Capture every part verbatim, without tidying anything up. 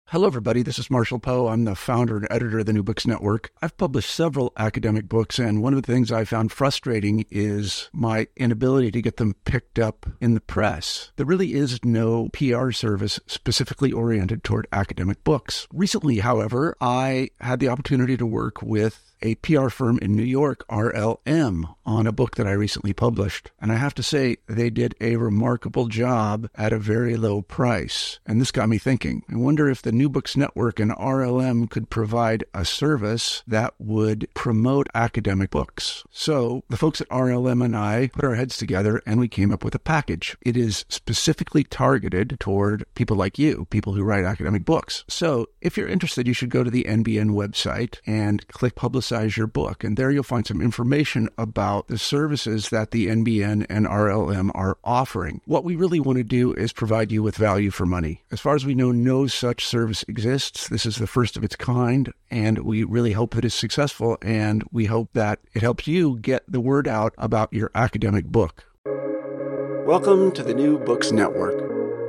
Hello, everybody. This is Marshall Poe. I'm the founder and editor of the New Books Network. I've published several academic books, and one of the things I found frustrating is my inability to get them picked up in the press. There really is no P R service specifically oriented toward academic books. Recently, however, I had the opportunity to work with a P R firm in New York, R L M, on a book that I recently published. And I have to say, they did a remarkable job at a very low price. And this got me thinking. I wonder if the New Books Network and R L M could provide a service that would promote academic books. So the folks at R L M and I put our heads together and we came up with a package. It is specifically targeted toward people like you, people who write academic books. So if you're interested, you should go to the N B N website and click Publicize your book. And there you'll find some information about the services that the N B N and R L M are offering. What we really want to do is provide you with value for money. As far as we know, no such service exists. This is the first of its kind, and we really hope that it's successful, and we hope that it helps you get the word out about your academic book. Welcome to the New Books Network.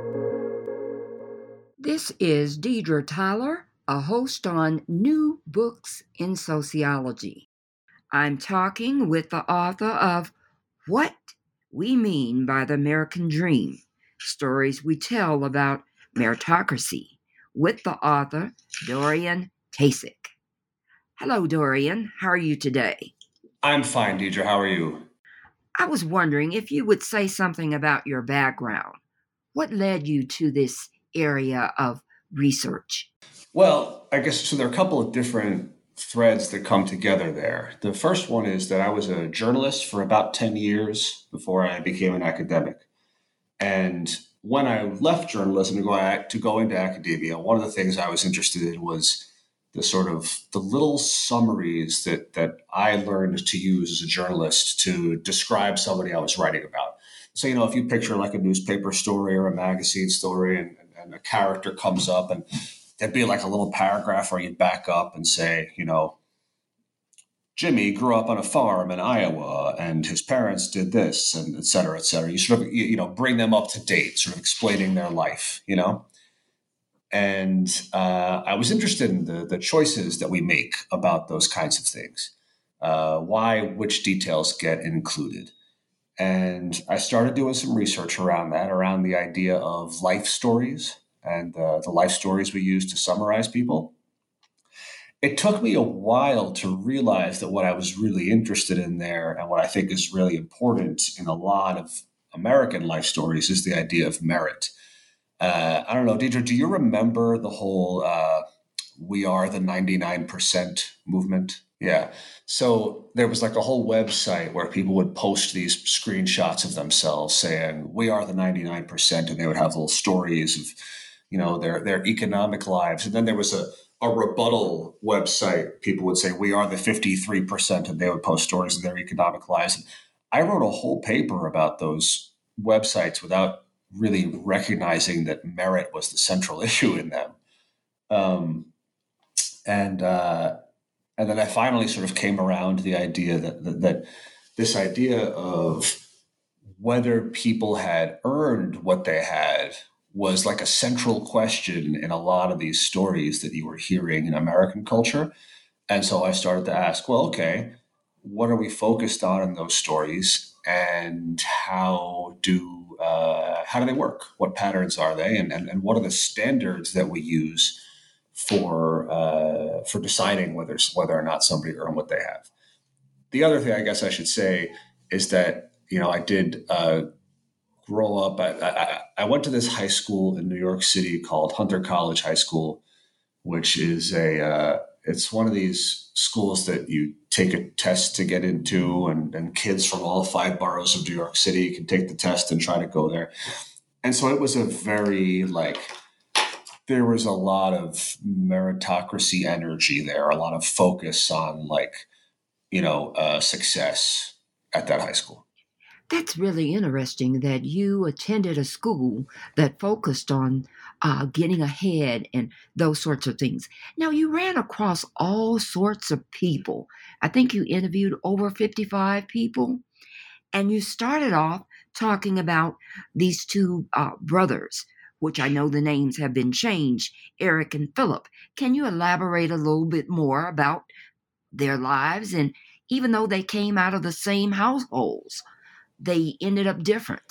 This is Deidre Tyler, a host on New Books in Sociology. I'm talking with the author of What We Mean by the American Dream, Stories We Tell About Meritocracy, with the author Dorian Tasic. Hello, Dorian. How are you today? I'm fine, Deidre. How are you? I was wondering if you would say something about your background. What led you to this area of research? Well, I guess so there are a couple of different threads that come together there. The first one is that I was a journalist for about ten years before I became an academic. And when I left journalism to go, to go into academia, one of the things I was interested in was the sort of the little summaries that, that I learned to use as a journalist to describe somebody I was writing about. So, you know, if you picture like a newspaper story or a magazine story and, and a character comes up and there'd be like a little paragraph where you back up and say, you know, Jimmy grew up on a farm in Iowa and his parents did this and et cetera, et cetera. You sort of, you, you know, bring them up to date, sort of explaining their life, you know. And uh, I was interested in the, the choices that we make about those kinds of things, uh, why which details get included. And I started doing some research around that, around the idea of life stories and uh, the life stories we use to summarize people. It took me a while to realize that what I was really interested in there and what I think is really important in a lot of American life stories is the idea of merit. Uh, I don't know, Deidre, do you remember the whole uh, We Are the ninety-nine percent movement? Yeah. So there was like a whole website where people would post these screenshots of themselves saying, we are the ninety-nine percent, and they would have little stories of, you know, their, their economic lives. And then there was a, a rebuttal website. People would say, we are the fifty-three percent, and they would post stories of their economic lives. And I wrote a whole paper about those websites without really recognizing that merit was the central issue in them. Um, and, uh, and then I finally sort of came around to the idea that, that, that this idea of whether people had earned what they had was like a central question in a lot of these stories that you were hearing in American culture. And so I started to ask, well, okay, what are we focused on in those stories, and how do uh, how do they work? What patterns are they, and, and and what are the standards that we use for uh, for deciding whether whether or not somebody earned what they have? The other thing I guess I should say is that, you know, I did uh, grow up. I, I, I went to this high school in New York City called Hunter College High School, which is a uh, it's one of these schools that you take a test to get into, and, and kids from all five boroughs of New York City can take the test and try to go there. And so it was a very like, there was a lot of meritocracy energy there, a lot of focus on like, you know, uh, success at that high school. That's really interesting that you attended a school that focused on uh, getting ahead and those sorts of things. Now, you ran across all sorts of people. I think you interviewed over fifty-five people, and you started off talking about these two uh, brothers which I know the names have been changed, Eric and Philip. Can you elaborate a little bit more about their lives? And even though they came out of the same households, they ended up different.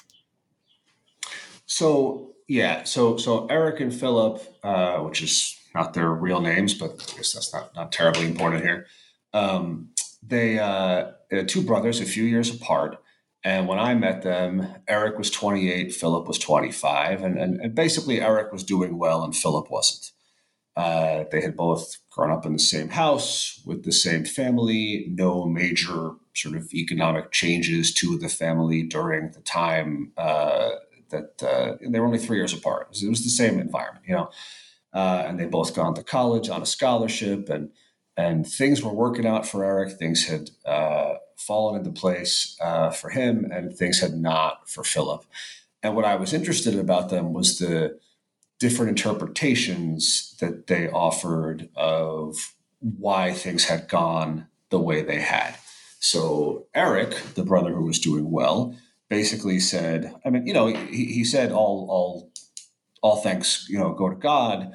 So yeah, so so Eric and Philip, uh, which is not their real names, but I guess that's not not terribly important here. Um, they uh, they're two brothers, a few years apart. And when I met them, Eric was twenty-eight, Philip was twenty-five, and, and, and basically Eric was doing well and Philip wasn't. Uh, they had both grown up in the same house with the same family, no major sort of economic changes to the family during the time uh, that uh, they were only three years apart. It was, it was the same environment, you know, uh, and they both gone to college on a scholarship, and and things were working out for Eric. Things had uh, fallen into place uh, for him, and things had not for Philip. And what I was interested in about them was the different interpretations that they offered of why things had gone the way they had. So Eric, the brother who was doing well, basically said, I mean, you know, he, he said all, all, all thanks, you know, go to God.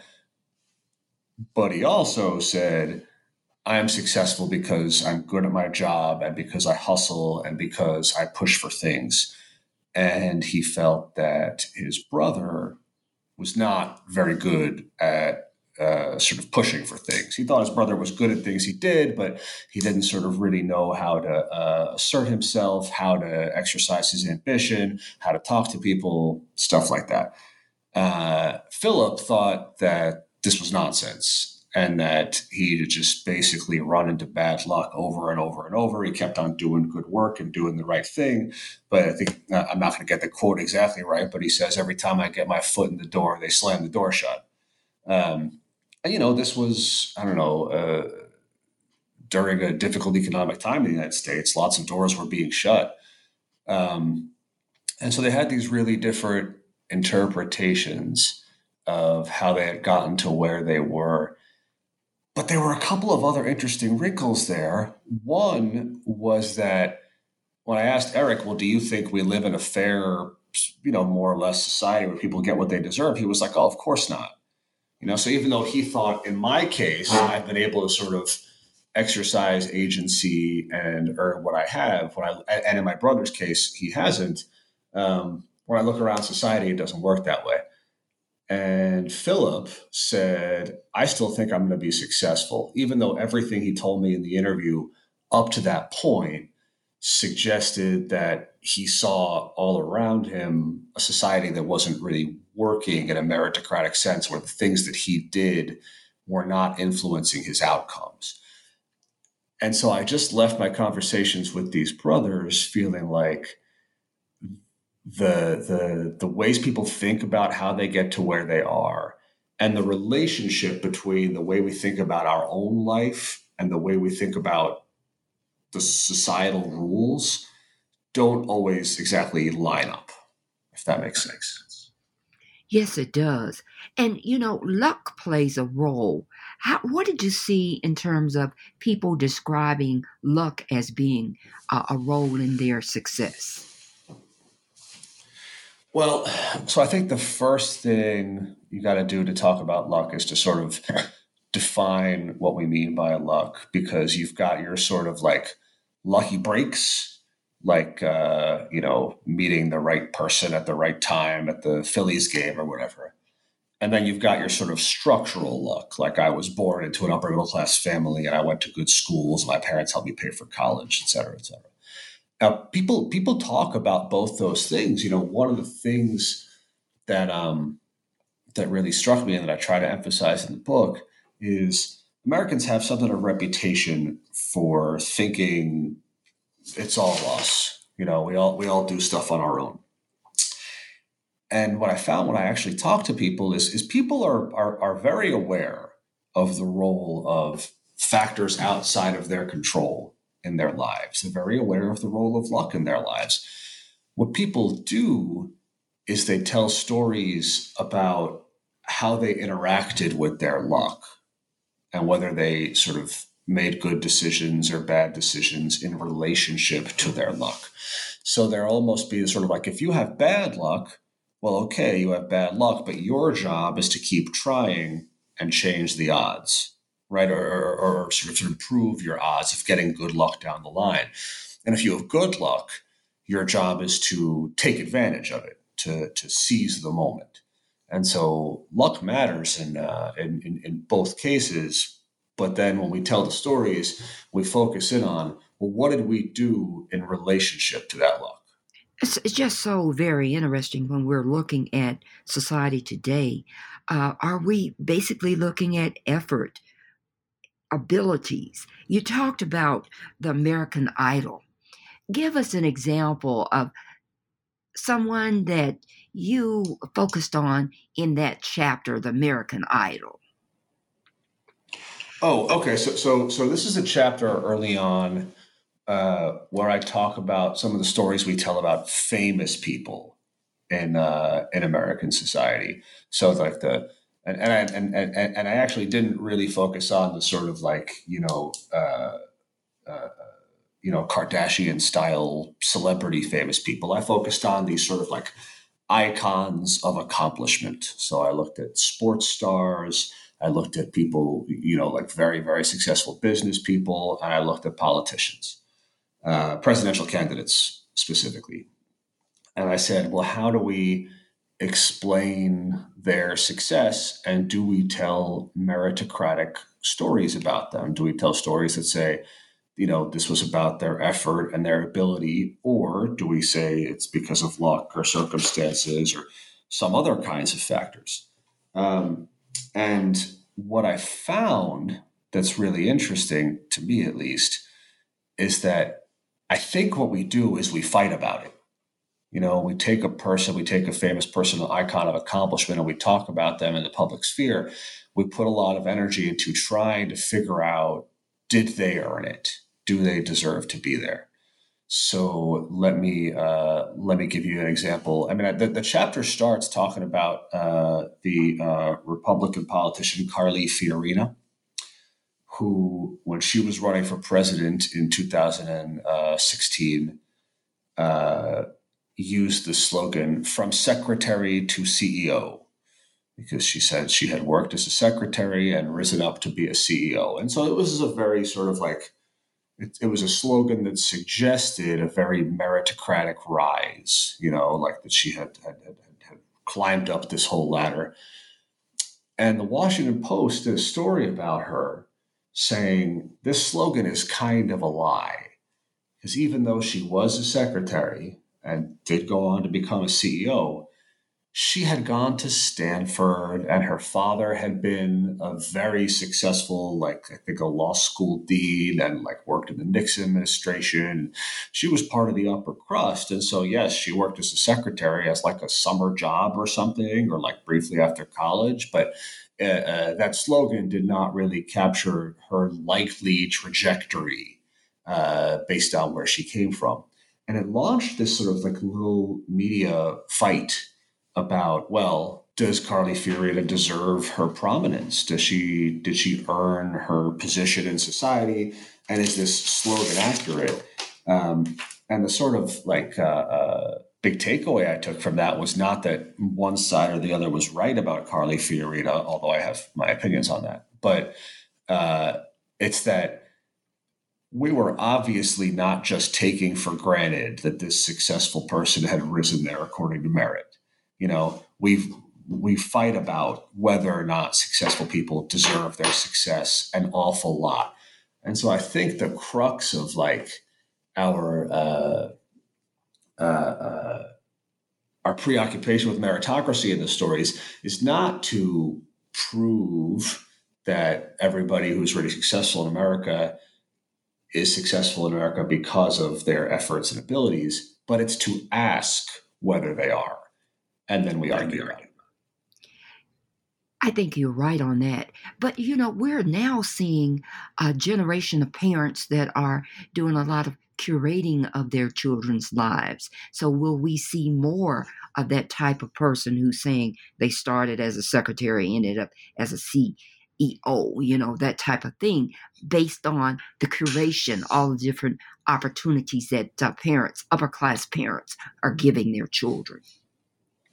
But he also said, I am successful because I'm good at my job and because I hustle and because I push for things. And he felt that his brother was not very good at uh, sort of pushing for things. He thought his brother was good at things he did, but he didn't sort of really know how to uh, assert himself, how to exercise his ambition, how to talk to people, stuff like that. Uh, Philip thought that this was nonsense and that he'd just basically run into bad luck over and over and over. He kept on doing good work and doing the right thing. But I think, uh, I'm not going to get the quote exactly right, but he says, every time I get my foot in the door, they slam the door shut. Um, and, you know, this was, I don't know, uh, during a difficult economic time in the United States, lots of doors were being shut. Um, and so they had these really different interpretations of how they had gotten to where they were. But there were a couple of other interesting wrinkles there. One was that when I asked Eric, well, do you think we live in a fair, you know, more or less society where people get what they deserve? He was like, oh, of course not. You know, so even though he thought in my case, I've been able to sort of exercise agency and earn what I have, when I, and in my brother's case, he hasn't. Um, when I look around society, it doesn't work that way. And Philip said, I still think I'm going to be successful, even though everything he told me in the interview up to that point suggested that he saw all around him a society that wasn't really working in a meritocratic sense, where the things that he did were not influencing his outcomes. And so I just left my conversations with these brothers feeling like the the the ways people think about how they get to where they are, and the relationship between the way we think about our own life and the way we think about the societal rules don't always exactly line up, if that makes sense. Yes, it does. And, you know, luck plays a role. How, what did you see in terms of people describing luck as being a, a role in their success? Well, so I think the first thing you got to do to talk about luck is to sort of define what we mean by luck, because you've got your sort of like lucky breaks, like, uh, you know, meeting the right person at the right time at the Phillies game or whatever. And then you've got your sort of structural luck, like I was born into an upper middle class family and I went to good schools. My parents helped me pay for college, et cetera, et cetera. Now, people people talk about both those things. You know, one of the things that um, that really struck me and that I try to emphasize in the book is Americans have something of a reputation for thinking it's all us. You know, we all we all do stuff on our own. And what I found when I actually talk to people is, is people are, are are very aware of the role of factors outside of their control in their lives. They're very aware of the role of luck in their lives. What people do is they tell stories about how they interacted with their luck and whether they sort of made good decisions or bad decisions in relationship to their luck. So there almost be sort of like, if you have bad luck, well, okay, you have bad luck, but your job is to keep trying and change the odds, right? Or, or, or sort of to improve your odds of getting good luck down the line. And if you have good luck, your job is to take advantage of it, to, to seize the moment. And so luck matters in, uh, in, in, in both cases. But then when we tell the stories, we focus in on, well, what did we do in relationship to that luck? It's, it's just so very interesting when we're looking at society today. Uh, are we basically looking at effort, abilities? You talked about the American Idol. Give us an example of someone that you focused on in that chapter, the American Idol. Oh, okay. So, so, so this is a chapter early on uh, where I talk about some of the stories we tell about famous people in uh, in American society. So, like the and and I, and and and I actually didn't really focus on the sort of like you know. Uh, uh, you know, Kardashian style celebrity famous people. I focused on these sort of like icons of accomplishment. So I looked at sports stars, I looked at people, you know, like very, very successful business people, and I looked at politicians, uh, presidential candidates specifically. And I said, well, how do we explain their success and do we tell meritocratic stories about them? Do we tell stories that say, you know, this was about their effort and their ability, or do we say it's because of luck or circumstances or some other kinds of factors? Um, and what I found that's really interesting, to me at least, is that I think what we do is we fight about it. You know, we take a person, we take a famous person, an icon of accomplishment, and we talk about them in the public sphere. We put a lot of energy into trying to figure out, did they earn it? Do they deserve to be there? So let me uh, let me give you an example. I mean, the, the chapter starts talking about uh, the uh, Republican politician Carly Fiorina, who, when she was running for president in two thousand sixteen, uh, used the slogan "From Secretary to C E O," because she said she had worked as a secretary and risen up to be a C E O. And so it was a very sort of like, it, it was a slogan that suggested a very meritocratic rise, you know, like that she had, had, had, had climbed up this whole ladder. And the Washington Post did a story about her saying this slogan is kind of a lie. Because even though she was a secretary and did go on to become a C E O, she had gone to Stanford and her father had been a very successful, like I think a law school dean and like worked in the Nixon administration. She was part of the upper crust. And so, yes, she worked as a secretary as like a summer job or something, or like briefly after college. But uh, uh, that slogan did not really capture her likely trajectory uh, based on where she came from. And it launched this sort of like little media fight about, well, does Carly Fiorina deserve her prominence? Does she did she earn her position in society? And is this slogan accurate? Um, and the sort of like uh, uh, big takeaway I took from that was not that one side or the other was right about Carly Fiorina, although I have my opinions on that, but uh, it's that we were obviously not just taking for granted that this successful person had risen there according to merit. You know, we we fight about whether or not successful people deserve their success an awful lot. And so I think the crux of like our uh, uh, uh, our preoccupation with meritocracy in the stories is not to prove that everybody who's really successful in America is successful in America because of their efforts and abilities, but it's to ask whether they are. And then we argue about it. I think you're right on that. But, you know, we're now seeing a generation of parents that are doing a lot of curating of their children's lives. So will we see more of that type of person who's saying they started as a secretary, ended up as a C E O, you know, that type of thing, based on the curation, all the different opportunities that uh, parents, upper class parents, are giving their children?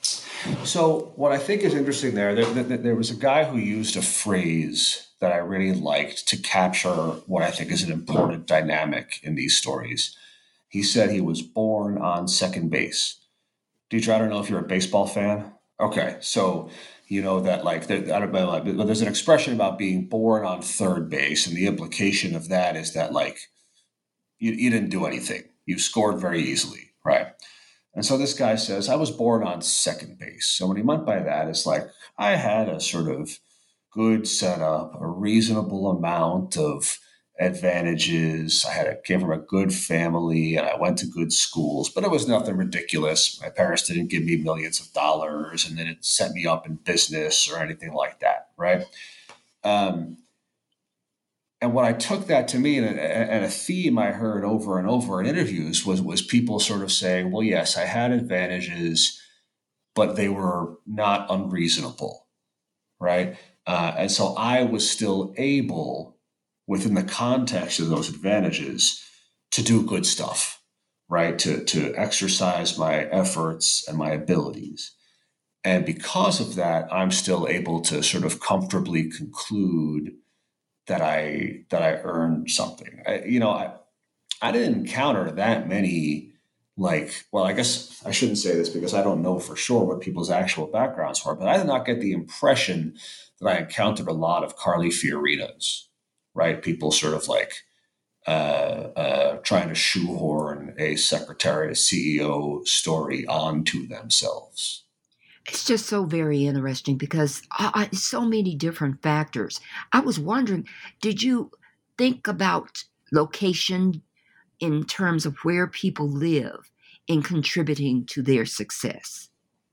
So what I think is interesting there, there, there, there was a guy who used a phrase that I really liked to capture what I think is an important dynamic in these stories. He said he was born on second base. Deidre, I don't know if you're a baseball fan. Okay, so you know that like there, I don't know, but there's an expression about being born on third base, and the implication of that is that like you, you didn't do anything. You scored very easily, right? And so this guy says, I was born on second base. So what he meant by that is like, I had a sort of good setup, a reasonable amount of advantages. I had a, came from a good family and I went to good schools, but it was nothing ridiculous. My parents didn't give me millions of dollars and they didn't set me up in business or anything like that, right? Um, And what I took that to mean, and a theme I heard over and over in interviews was, was people sort of saying, well, yes, I had advantages, but they were not unreasonable, right? Uh, and so I was still able, within the context of those advantages, to do good stuff, right? To, to exercise my efforts and my abilities. And because of that, I'm still able to sort of comfortably conclude that I that I earned something. I, you know, I I didn't encounter that many like. Well, I guess I shouldn't say this because I don't know for sure what people's actual backgrounds were, but I did not get the impression that I encountered a lot of Carly Fiorinas, right? People sort of like uh, uh, trying to shoehorn a secretary, a C E O story onto themselves. It's just so very interesting because uh, so many different factors. I was wondering, did you think about location in terms of where people live in contributing to their success?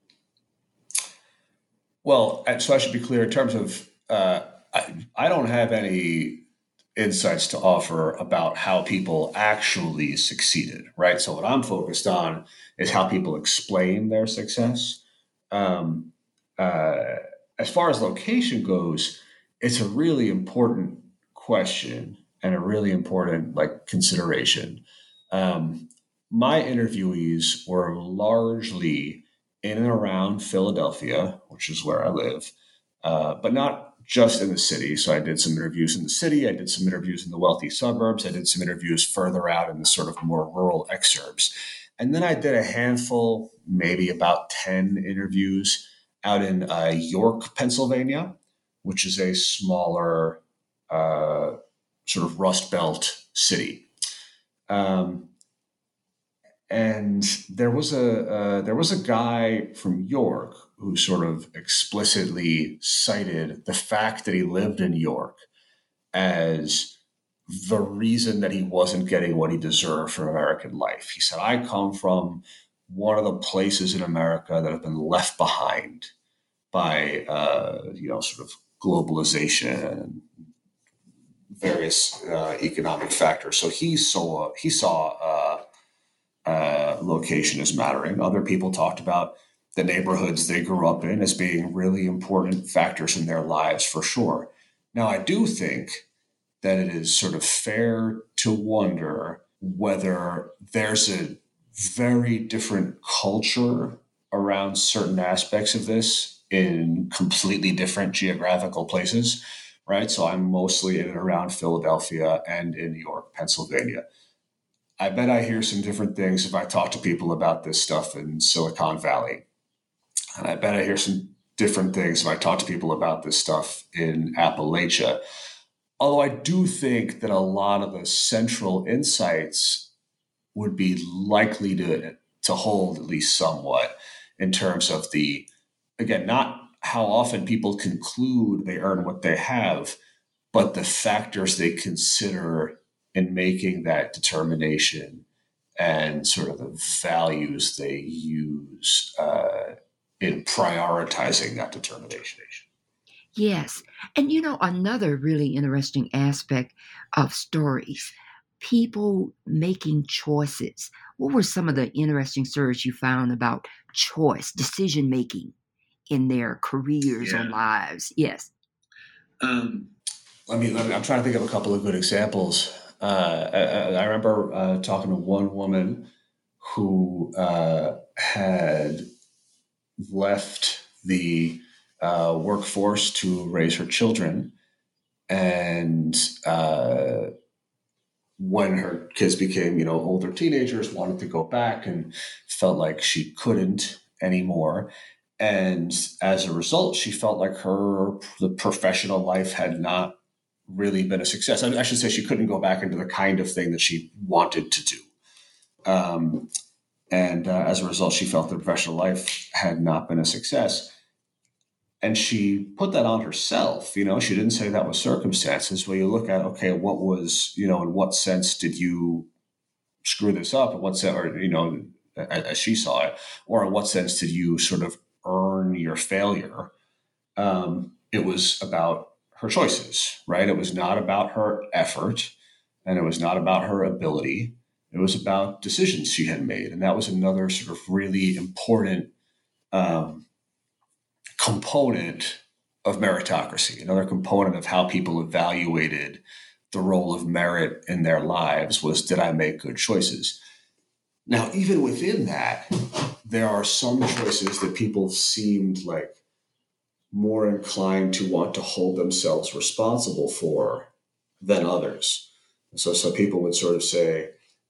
Well, so I should be clear in terms of uh, I, I don't have any insights to offer about how people actually succeeded, right? So what I'm focused on is how people explain their success. Um, uh, as far as location goes, it's a really important question and a really important like consideration. Um, my interviewees were largely in and around Philadelphia, which is where I live, uh, but not just in the city. So I did some interviews in the city. I did some interviews in the wealthy suburbs. I did some interviews further out in the sort of more rural exurbs. And then I did a handful, maybe about ten interviews out in uh, York, Pennsylvania, which is a smaller uh, sort of Rust Belt city. Um, and there was a uh, there was a guy from York who sort of explicitly cited the fact that he lived in York as the reason that he wasn't getting what he deserved from American life. He said, I come from one of the places in America that have been left behind by, uh, you know, sort of globalization and various uh, economic factors. So he saw, he saw uh, uh, location as mattering. Other people talked about the neighborhoods they grew up in as being really important factors in their lives for sure. Now, I do think that it is sort of fair to wonder whether there's a very different culture around certain aspects of this in completely different geographical places, right? So I'm mostly in and around Philadelphia and in New York, Pennsylvania. I bet I hear some different things if I talk to people about this stuff in Silicon Valley. And I bet I hear some different things if I talk to people about this stuff in Appalachia. Although I do think that a lot of the central insights would be likely to, to hold at least somewhat in terms of the, again, not how often people conclude they earn what they have, but the factors they consider in making that determination and sort of the values they use uh, in prioritizing that determination. Yes. And you know, another really interesting aspect of stories, people making choices. What were some of the interesting stories you found about choice, decision making in their careers yeah. or lives? Yes. Um, let me, let me, I'm trying to think of a couple of good examples. Uh, I, I remember uh, talking to one woman who uh, had left the uh, workforce to raise her children. And uh, when her kids became, you know, older teenagers, wanted to go back and felt like she couldn't anymore. And as a result, she felt like her the professional life had not really been a success. I, I should say she couldn't go back into the kind of thing that she wanted to do. Um, and uh, as a result, she felt the professional life had not been a success. And she put that on herself. You know, she didn't say that was circumstances. Where you look at, okay, what was, you know, in what sense did you screw this up? In what sense, or, you know, as she saw it, or in what sense did you sort of earn your failure? Um, it was about her choices, right? It was not about her effort, and it was not about her ability. It was about decisions she had made. And that was another sort of really important um, component of meritocracy, another component of how people evaluated the role of merit in their lives was, did I make good choices? Now, even within that, there are some choices that people seemed like more inclined to want to hold themselves responsible for than others. So some people would sort of say,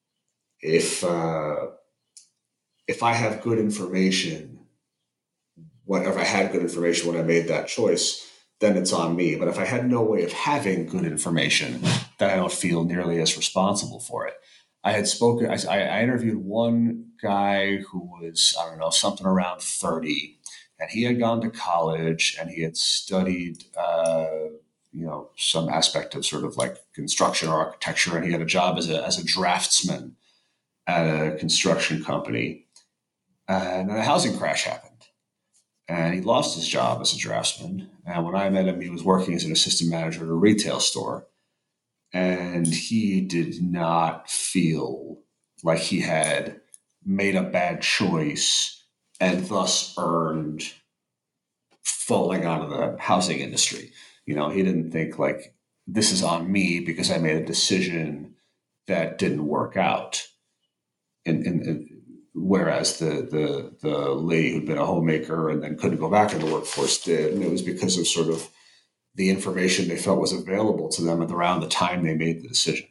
if uh, if I have good information, whatever I had good information when I made that choice, then it's on me. But if I had no way of having good information, then I don't feel nearly as responsible for it. I had spoken, I, I interviewed one guy who was, I don't know, something around thirty, and he had gone to college and he had studied, uh, you know, some aspect of sort of like construction or architecture, and he had a job as a as a draftsman at a construction company. And then a housing crash happened. And he lost his job as a draftsman. And when I met him, he was working as an assistant manager at a retail store. And he did not feel like he had made a bad choice and thus earned falling out of the housing industry. You know, he didn't think like, this is on me because I made a decision that didn't work out. And, and, and whereas the, the the lady who'd been a homemaker and then couldn't go back in the workforce did, and it was because of sort of the information they felt was available to them at around the time they made the decision.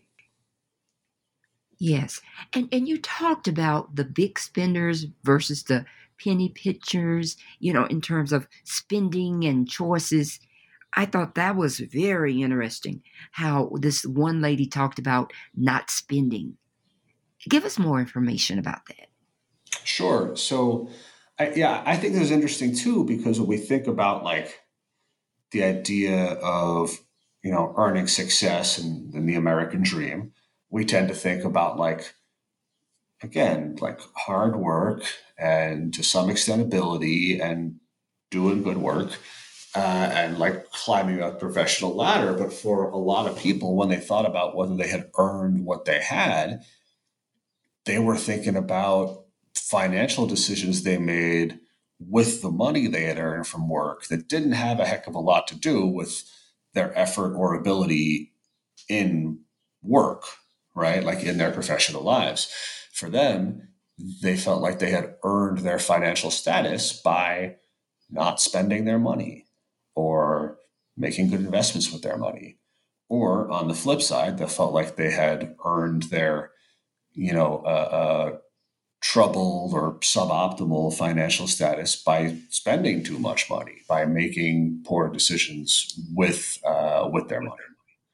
Yes. And and you talked about the big spenders versus the penny pitchers, you know, in terms of spending and choices. I thought that was very interesting how this one lady talked about not spending. Give us more information about that. Sure. So, I, yeah, I think this is interesting too, because when we think about like the idea of, you know, earning success and, and the American dream, we tend to think about like, again, like hard work and to some extent ability and doing good work uh, and like climbing a professional ladder. But for a lot of people, when they thought about whether they had earned what they had, they were thinking about financial decisions they made with the money they had earned from work that didn't have a heck of a lot to do with their effort or ability in work, right? Like in their professional lives. For them, they felt like they had earned their financial status by not spending their money or making good investments with their money. Or on the flip side, they felt like they had earned their, you know, uh, uh, troubled or suboptimal financial status by spending too much money, by making poor decisions with uh, with their money.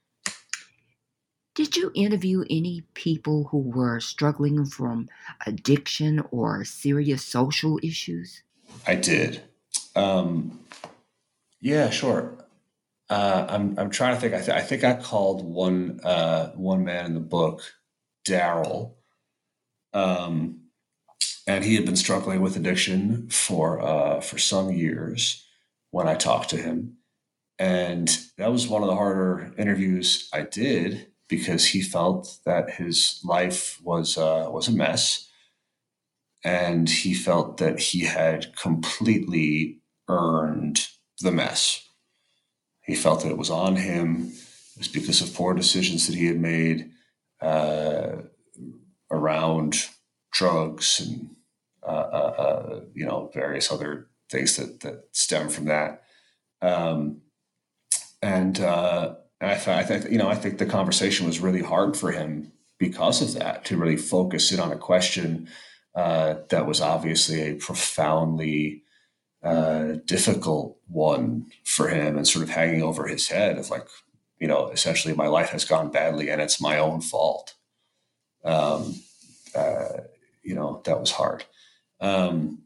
Did you interview any people who were struggling from addiction or serious social issues? I did. Um, yeah, sure. Uh, I'm I'm trying to think. I, th- I think I called one uh, one man in the book, Daryl, um, and he had been struggling with addiction for uh, for some years when I talked to him, and that was one of the harder interviews I did because he felt that his life was uh, was a mess, and he felt that he had completely earned the mess. He felt that it was on him. It was because of poor decisions that he had made uh, around drugs and uh, uh, uh, you know, various other things that, that stem from that. Um, and, uh, and I, I think, you know, I think the conversation was really hard for him because of that, to really focus in on a question uh, that was obviously a profoundly uh, difficult one for him, and sort of hanging over his head of like, you know, essentially my life has gone badly and it's my own fault. Um, uh, you know, that was hard. Um,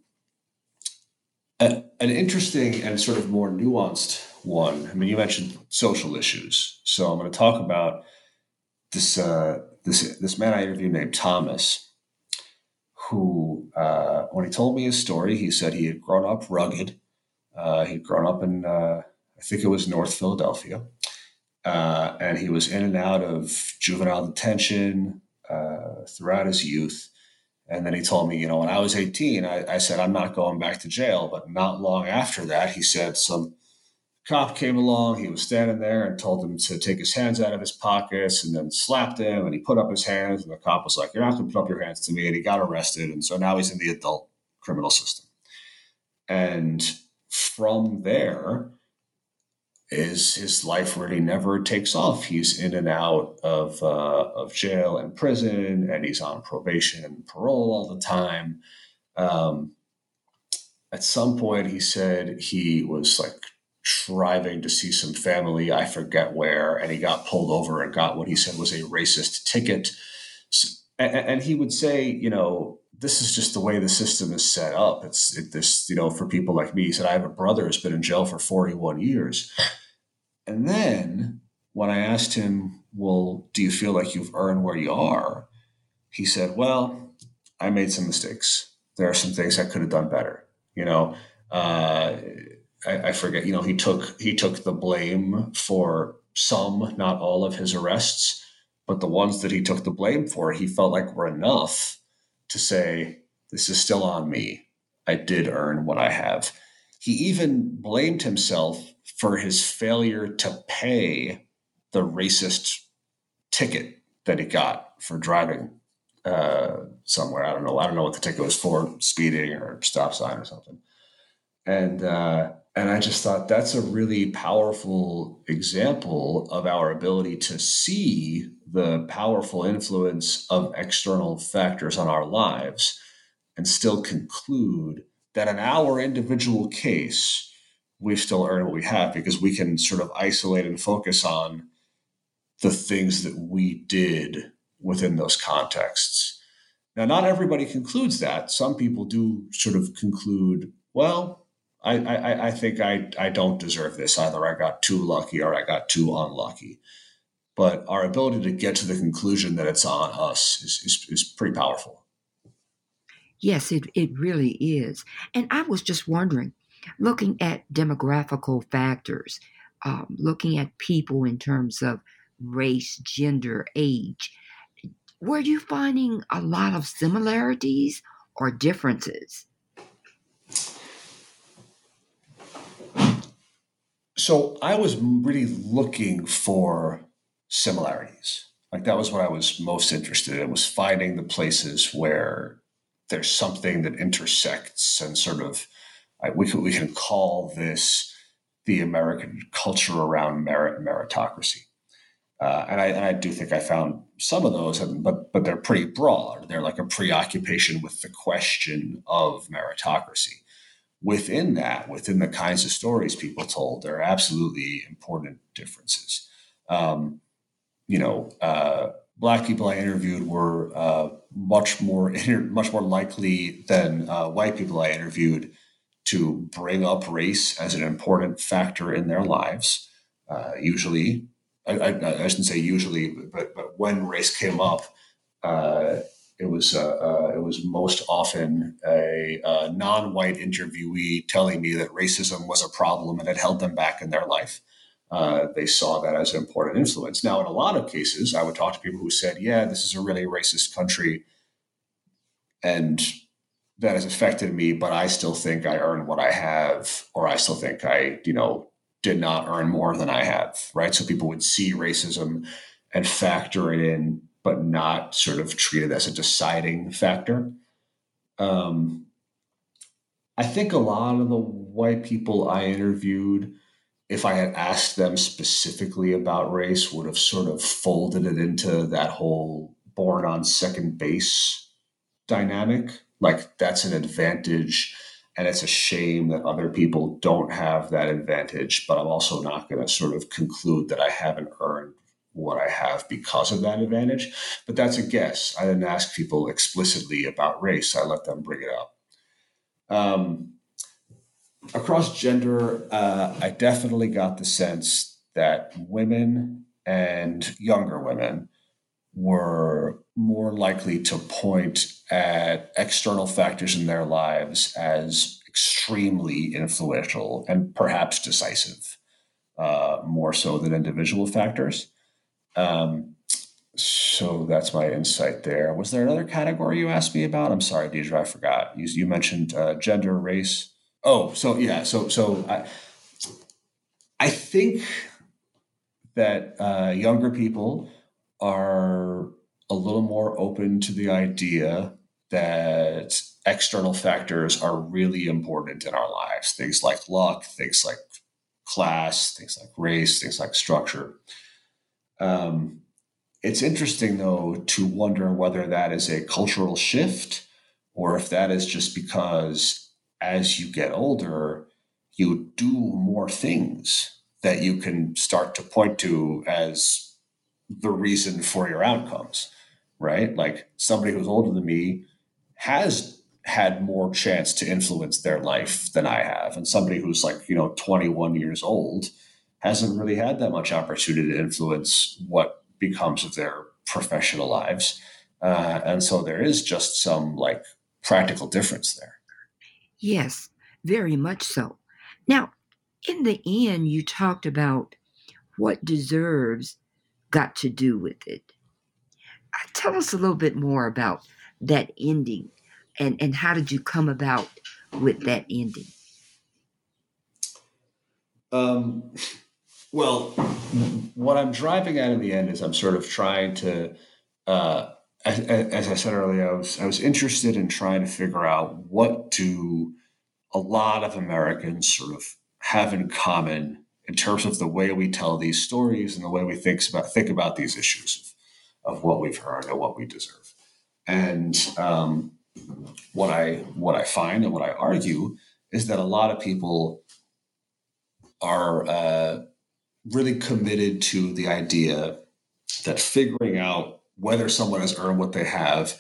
a, an interesting and sort of more nuanced one. I mean, you mentioned social issues, so I'm going to talk about this uh, this this man I interviewed named Thomas, who, uh, when he told me his story, he said he had grown up rugged. Uh, he'd grown up in, uh, I think it was North Philadelphia, uh, and he was in and out of juvenile detention uh, throughout his youth. And then he told me, you know, when I was eighteen, I, I said, I'm not going back to jail. But not long after that, he said some cop came along. He was standing there and told him to take his hands out of his pockets, and then slapped him. And he put up his hands, and the cop was like, you're not going to put up your hands to me. And he got arrested. And so now he's in the adult criminal system. And from there is his life really never takes off. He's in and out of uh, of jail and prison, and he's on probation and parole all the time. Um, at some point, he said he was like driving to see some family, I forget where, and he got pulled over and got what he said was a racist ticket. So, and, and he would say, you know, this is just the way the system is set up. It's it, this, you know, for people like me. He said, I have a brother who's been in jail for forty-one years. And then when I asked him, well, do you feel like you've earned where you are? He said, well, I made some mistakes. There are some things I could have done better. You know, uh, I, I forget, you know, he took, he took the blame for some, not all of his arrests, but the ones that he took the blame for, he felt like were enough to say, this is still on me. I did earn what I have. He even blamed himself for his failure to pay the racist ticket that he got for driving uh, somewhere. I don't know. I don't know what the ticket was for, speeding or stop sign or something. And uh, and I just thought that's a really powerful example of our ability to see the powerful influence of external factors on our lives and still conclude that in our individual case, we've still earned what we have, because we can sort of isolate and focus on the things that we did within those contexts. Now, not everybody concludes that. Some people do sort of conclude, well, I, I, I think I, I don't deserve this. Either I got too lucky or I got too unlucky. But our ability to get to the conclusion that it's on us is, is, is pretty powerful. Yes, it, it really is. And I was just wondering, looking at demographical factors, um, looking at people in terms of race, gender, age, were you finding a lot of similarities or differences? So I was really looking for similarities. Like that was what I was most interested in, was finding the places where there's something that intersects and sort of, I, we, can, we can call this the American culture around merit and meritocracy. Uh, and, I, and I do think I found some of those, but but they're pretty broad. They're like a preoccupation with the question of meritocracy. Within that, within the kinds of stories people told, there are absolutely important differences. Um, you know, uh, Black people I interviewed were uh, much more much more likely than uh, white people I interviewed to bring up race as an important factor in their lives. Uh, usually, I, I, I shouldn't say usually, but but when race came up, uh, it was uh, uh, it was most often a, a non-white interviewee telling me that racism was a problem and it held them back in their life. Uh, they saw that as an important influence. Now, in a lot of cases, I would talk to people who said, yeah, this is a really racist country, and that has affected me, but I still think I earned what I have, or I still think I, you know, did not earn more than I have, right? So people would see racism and factor it in, but not sort of treat it as a deciding factor. Um, I think a lot of the white people I interviewed, if I had asked them specifically about race, would have sort of folded it into that whole born on second base dynamic. Like that's an advantage. And it's a shame that other people don't have that advantage. But I'm also not going to sort of conclude that I haven't earned what I have because of that advantage. But that's a guess. I didn't ask people explicitly about race, I let them bring it up. Um, across gender, uh, I definitely got the sense that women and younger women were more likely to point at external factors in their lives as extremely influential and perhaps decisive, uh, more so than individual factors. Um, so that's my insight there. Was there another category you asked me about? I'm sorry, Deidre, I forgot. You, you mentioned uh, gender, race. Oh, so yeah, so so I, I think that uh, younger people are a little more open to the idea that external factors are really important in our lives. Things like luck, things like class, things like race, things like structure. Um, it's interesting, though, to wonder whether that is a cultural shift or if that is just because as you get older, you do more things that you can start to point to as the reason for your outcomes, right? Like somebody who's older than me has had more chance to influence their life than I have. And somebody who's like, you know, twenty-one years old hasn't really had that much opportunity to influence what becomes of their professional lives. Uh, and so there is just some like practical difference there. Yes, very much so. Now, in the end, you talked about what deserves got to do with it. Uh, Tell us a little bit more about that ending and, and how did you come about with that ending? Um, well, what I'm driving at in the end is I'm sort of trying to, uh, as, as I said earlier, I was I was interested in trying to figure out what do a lot of Americans sort of have in common in terms of the way we tell these stories and the way we think about think about these issues of, of what we've heard and what we deserve. And um, what I what I find and what I argue is that a lot of people are uh, really committed to the idea that figuring out whether someone has earned what they have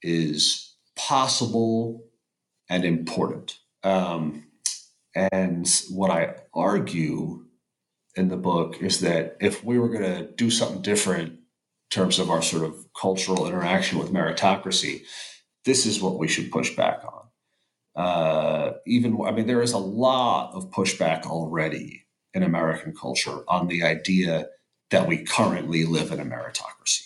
is possible and important. Um, and what I argue in the book is that if we were going to do something different in terms of our sort of cultural interaction with meritocracy, this is what we should push back on. Uh, even, I mean, there is a lot of pushback already in American culture on the idea that we currently live in a meritocracy.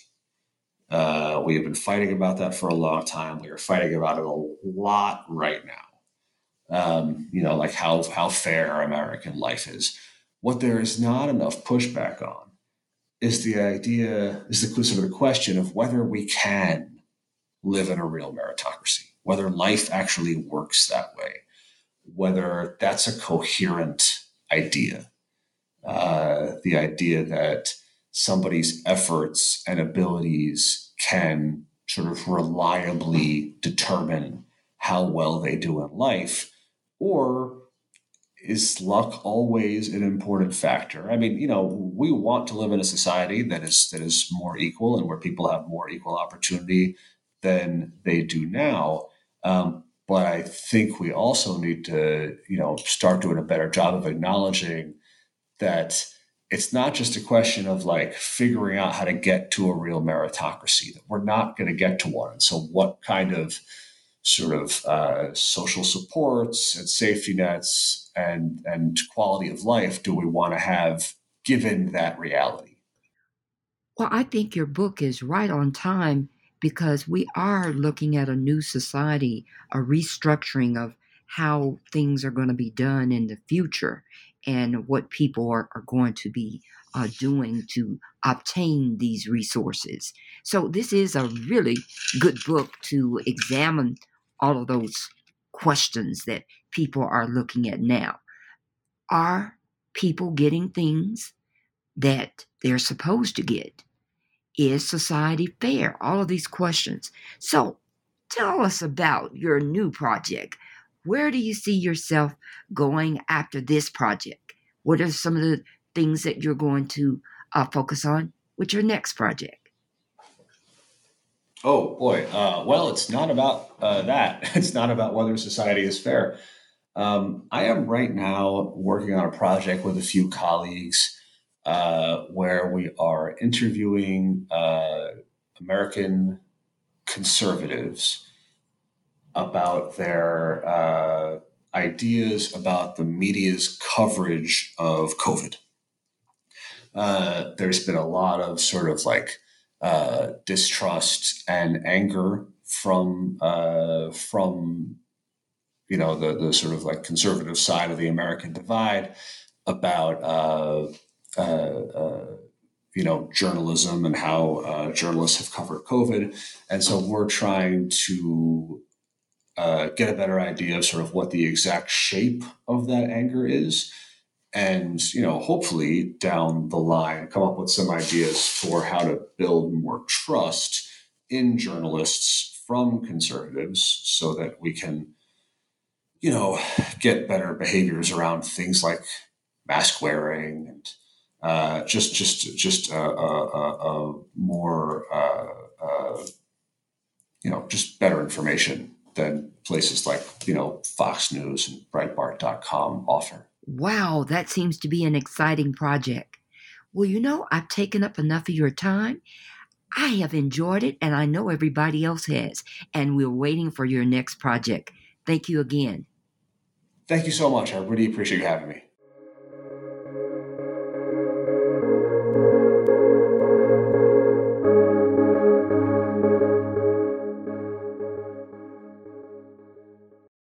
Uh, we have been fighting about that for a long time. We are fighting about it a lot right now. Um, you know, like how how fair American life is. What there is not enough pushback on is the idea, is the sort of the question of whether we can live in a real meritocracy, whether life actually works that way, whether that's a coherent idea. Uh, the idea that somebody's efforts and abilities can sort of reliably determine how well they do in life, or is luck always an important factor? I mean, you know, we want to live in a society that is that is more equal and where people have more equal opportunity than they do now. Um, but I think we also need to, you know, start doing a better job of acknowledging that it's not just a question of like figuring out how to get to a real meritocracy, that we're not going to get to one. And so what kind of sort of uh, social supports and safety nets and, and quality of life do we want to have given that reality? Well, I think your book is right on time because we are looking at a new society, a restructuring of how things are going to be done in the future and what people are, are going to be uh, doing to obtain these resources. So, this is a really good book to examine all of those questions that people are looking at now. Are people getting things that they're supposed to get? Is society fair? All of these questions. So tell us about your new project. Where do you see yourself going after this project? What are some of the things that you're going to uh, focus on with your next project? Oh boy. Uh, well, it's not about uh, that. It's not about whether society is fair. Um, I am right now working on a project with a few colleagues uh, where we are interviewing uh, American conservatives about their uh, ideas about the media's coverage of COVID. Uh, there's been a lot of sort of like uh, distrust and anger from uh, from you know the the sort of like conservative side of the American divide about uh, uh, uh, you know journalism and how uh, journalists have covered COVID, and so we're trying to uh, get a better idea of sort of what the exact shape of that anger is. And, you know, hopefully down the line, come up with some ideas for how to build more trust in journalists from conservatives so that we can, you know, get better behaviors around things like mask wearing and uh, just, just, just uh, uh, uh, uh, more, uh, uh, you know, just better information than places like, you know, Fox News and Breitbart dot com offer. Wow, that seems to be an exciting project. Well, you know, I've taken up enough of your time. I have enjoyed it, and I know everybody else has. And we're waiting for your next project. Thank you again. Thank you so much. I really appreciate you having me.